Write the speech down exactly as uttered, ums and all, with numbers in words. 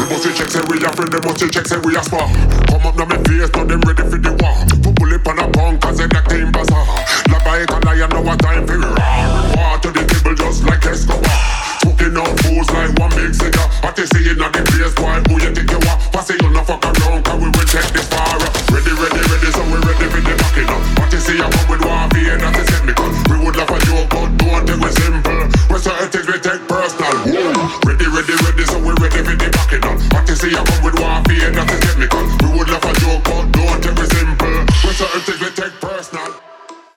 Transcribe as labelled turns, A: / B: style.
A: must check, say we a friend, they must check, say we a spar. Come up now me face, now them ready for the war. Put bullet on a punk, cause they that team bazaar. Like a lion, now a time for roar. War to the table just like Escobar. Smoking out fools like one big cigar. I tell you in the place, boy, who you think you are? Pass it, you no fuck around, cause we will take this far. Ready, ready, ready, so we ready for the backing up. I tell you, I come with warfare, and that's a semicolon. We would laugh at you, but don't take it simple. When certain things we take personal. Ready, ready, ready, so we ready for the backing up. I tell you, I come with warfare, and